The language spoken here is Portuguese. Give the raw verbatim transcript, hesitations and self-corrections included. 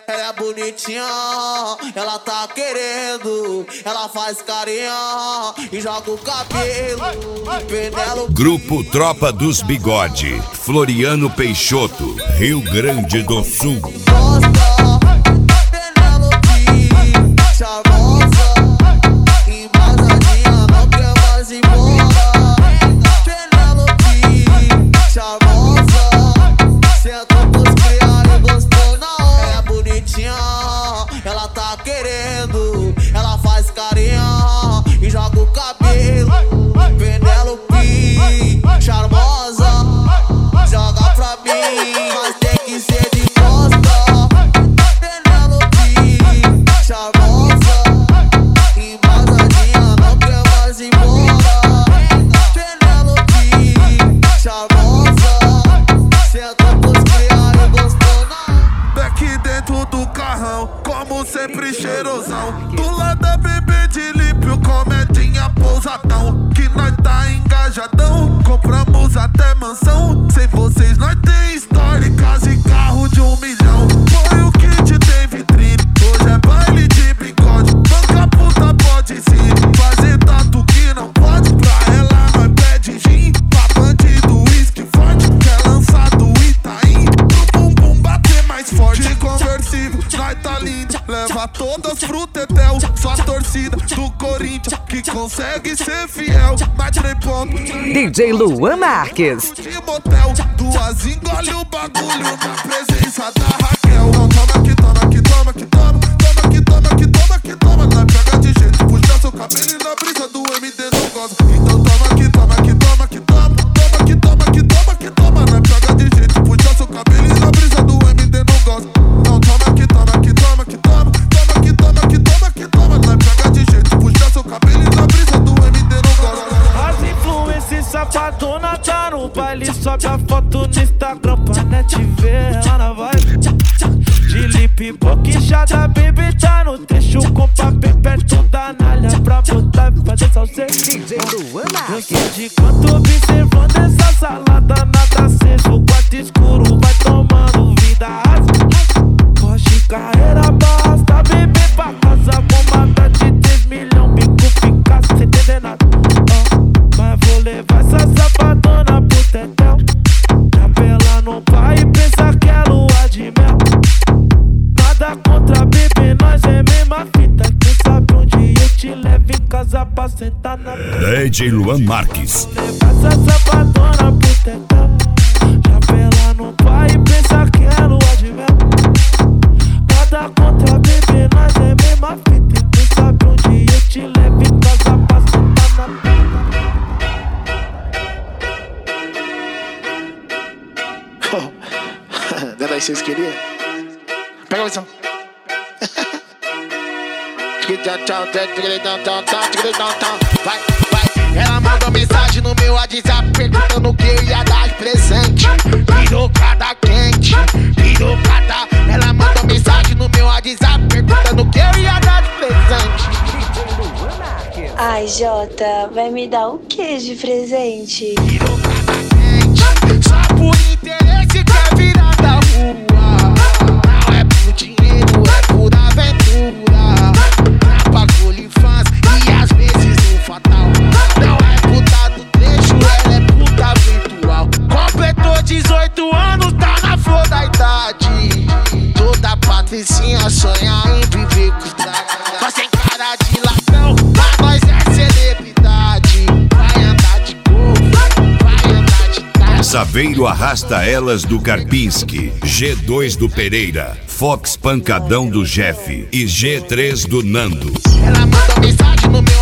Ela é bonitinha, ela tá querendo. Ela faz carinha e joga o cabelo. Penélope. Grupo Tropa dos Bigode, Floriano Peixoto, Rio Grande do Sul. Charmosa, embasadinha, não quer mais ir embora. Penélope, charmosa, senta pros criar e gostou na hora. Ela é bonitinha, ela tá querendo. Ela faz carinha e joga o cabelo. Penélope, charmosa, joga pra mim, mas tem que ser de costa. Penélope, charmosa, embasadinha, não quer mais ir embora. Penélope, charmosa, senta pros criar e gostou não. Daqui dentro do carrão, como sempre cheirosão. Do lado da bebê de límpio, comedinha pousadão. Que nós tá engajadão, compramos até mansão. Sem vocês nós tem história, casa e carro de um milhão. Põe o kit, tem vitrine, hoje é baile de bigode. Banca puta pode sim, fazer tatu que não pode. Pra ela nós pede gin, pra bandido uísque forte. Quer lançar do Itaim, pro bumbum bater mais forte. De conversível, nós tá lindo, leva todas pro tetel. Só a torcida do Corinthians que consegue ser fiel. Mais três pontos, D J Luan Marques. de motel, duas engole o bagulho na presença da Raquel. Não, toma que toma, que toma, que toma. Toma que toma, que toma, que toma. Nós pega de jeito, puxa seu cabelo e na brisa do M D não goza. Então toma que toma, que toma, que toma. Toma que toma, que toma, que toma. Nós pega de jeito, puxa seu cabelo e na brisa do M D não goza. Não, toma que toma, que toma, que toma. Toma que toma, que toma, que toma. Nós pega de jeito, puxa seu cabelo e na brisa do M D não goza. As influências safadona tá no baile, sobe a foto no Instagram pra net ver ela na vibe. De lip boquinchada, baby tá no trecho com papel perto da nalha pra botar e fazer salseiro. D J Luan Eu Marques. sei de quanto observando essa salada, nada aceso. O quarto escuro vai tomando vida asa. Porsche, carreira basta, bebê pra casa. Bombada de três milhões, bico fica sem entender nada. Mas vou levar essa safadona pro tetel. Chapela no pai e pensa que é lua de mel. Nada contra bebê, nós é mesma fita. Quem sabe onde eu te levo em casa pra sentar na D J Luan Marques. levar essa safadona pro tetel. Chapela no pai e pensa que é lua de mel. Nada contra bebê, nós é mesma fita. Quem sabe onde eu te levo em casa pra sentar na Não é daí que vocês queriam? Pega a visão. Vai, vai. Ela mandou mensagem no meu WhatsApp perguntando o que eu ia dar de presente. Pirocada quente, pirocada. Ela mandou mensagem no meu WhatsApp perguntando o que eu ia dar de presente. Ai, Jota, vai me dar o que de presente? Pirocada quente, só por interesse quer virar da rua. Não é por dinheiro, é por aventura. Na bagulho fãs e às vezes no fatal. Não é puta do trecho, ela é puta virtual. Completou dezoito anos, tá na flor da idade. Toda patricinha sonha em viver com os trajes. Mas tem cara de ladrão, mas nós é celebridade. Vai andar de golfe, vai andar de carro. Saveiro arrasta elas do Karpinski, G dois do Pereira, Fox Pancadão do Jeff e G três do Nando. Ela mandou mensagem no meu